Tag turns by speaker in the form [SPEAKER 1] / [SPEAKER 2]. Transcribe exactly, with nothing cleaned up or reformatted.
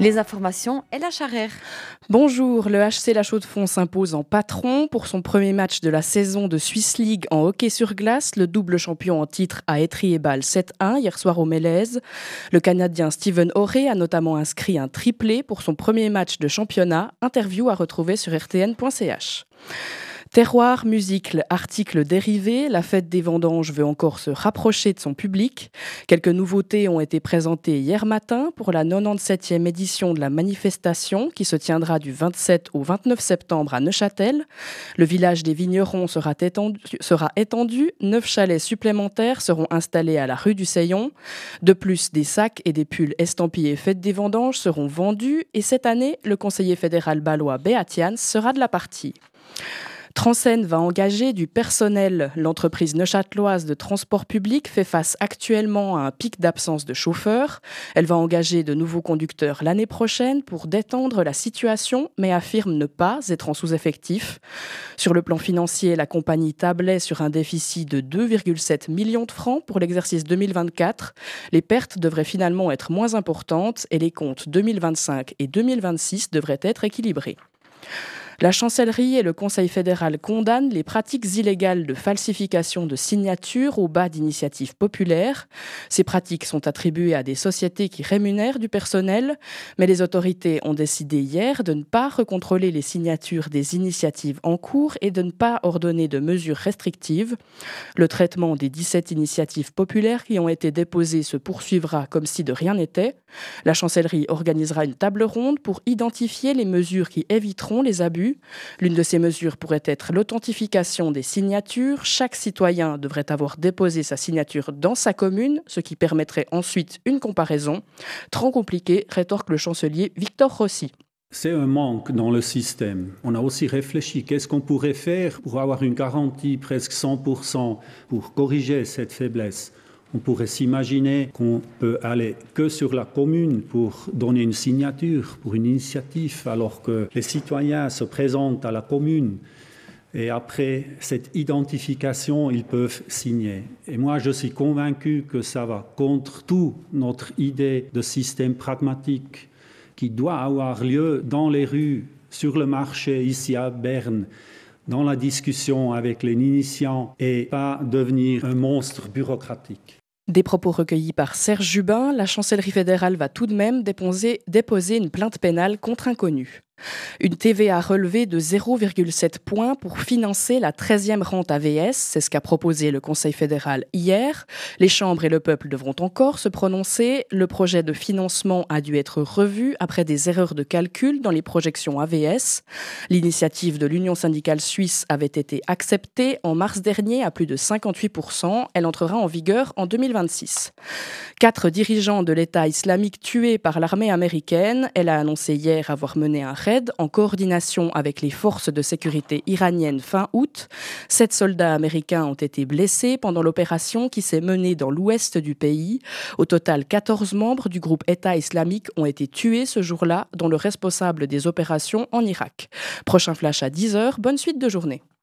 [SPEAKER 1] Les informations et la Charrère.
[SPEAKER 2] Bonjour, le H C La Chaux-de-Fonds s'impose en patron pour son premier match de la saison de Swiss League en hockey sur glace. Le double champion en titre a Étrier-Bâle sept un hier soir au Mélèze. Le Canadien Steven Oré a notamment inscrit un triplé pour son premier match de championnat. Interview à retrouver sur r t n point c h. Terroir, musique, articles dérivés, la fête des vendanges veut encore se rapprocher de son public. Quelques nouveautés ont été présentées hier matin pour la quatre-vingt-dix-septième édition de la manifestation qui se tiendra du vingt-sept au vingt-neuf septembre à Neuchâtel. Le village des vignerons sera étendu, sera étendu. Neuf chalets supplémentaires seront installés à la rue du Seillon. De plus, des sacs et des pulls estampillés fête des vendanges seront vendus. Et cette année, le conseiller fédéral bâlois Beat Jans sera de la partie. Transen va engager du personnel. L'entreprise neuchâteloise de transport public fait face actuellement à un pic d'absence de chauffeurs. Elle va engager de nouveaux conducteurs l'année prochaine pour détendre la situation, mais affirme ne pas être en sous-effectif. Sur le plan financier, la compagnie tablait sur un déficit de deux virgule sept millions de francs pour l'exercice deux mille vingt-quatre. Les pertes devraient finalement être moins importantes et les comptes deux mille vingt-cinq et deux mille vingt-six devraient être équilibrés. La chancellerie et le Conseil fédéral condamnent les pratiques illégales de falsification de signatures au bas d'initiatives populaires. Ces pratiques sont attribuées à des sociétés qui rémunèrent du personnel, mais les autorités ont décidé hier de ne pas recontrôler les signatures des initiatives en cours et de ne pas ordonner de mesures restrictives. Le traitement des dix-sept initiatives populaires qui ont été déposées se poursuivra comme si de rien n'était. La chancellerie organisera une table ronde pour identifier les mesures qui éviteront les abus. L'une de ces mesures pourrait être l'authentification des signatures. Chaque citoyen devrait avoir déposé sa signature dans sa commune, ce qui permettrait ensuite une comparaison. Trop compliqué, rétorque le chancelier Victor Rossi.
[SPEAKER 3] C'est un manque dans le système. On a aussi réfléchi, qu'est-ce qu'on pourrait faire pour avoir une garantie presque cent pour cent pour corriger cette faiblesse. On pourrait s'imaginer qu'on peut aller que sur la commune pour donner une signature pour une initiative, alors que les citoyens se présentent à la commune et après cette identification, ils peuvent signer. Et moi, je suis convaincu que ça va contre toute notre idée de système pragmatique qui doit avoir lieu dans les rues, sur le marché, ici à Berne, dans la discussion avec les initiants et pas devenir un monstre bureaucratique.
[SPEAKER 2] Des propos recueillis par Serge Jubin, la chancellerie fédérale va tout de même déposer, déposer une plainte pénale contre inconnu. Une T V A relevée de zéro virgule sept points pour financer la treizième rente A V S, c'est ce qu'a proposé le Conseil fédéral hier. Les chambres et le peuple devront encore se prononcer. Le projet de financement a dû être revu après des erreurs de calcul dans les projections A V S. L'initiative de l'Union syndicale suisse avait été acceptée en mars dernier à plus de cinquante-huit pour cent. Elle entrera en vigueur en deux mille vingt-six. Quatre dirigeants de l'État islamique tués par l'armée américaine. Elle a annoncé hier avoir mené un raid en coordination avec les forces de sécurité iraniennes fin août. Sept soldats américains ont été blessés pendant l'opération qui s'est menée dans l'ouest du pays. Au total, quatorze membres du groupe État islamique ont été tués ce jour-là, dont le responsable des opérations en Irak. Prochain flash à dix heures. Bonne suite de journée.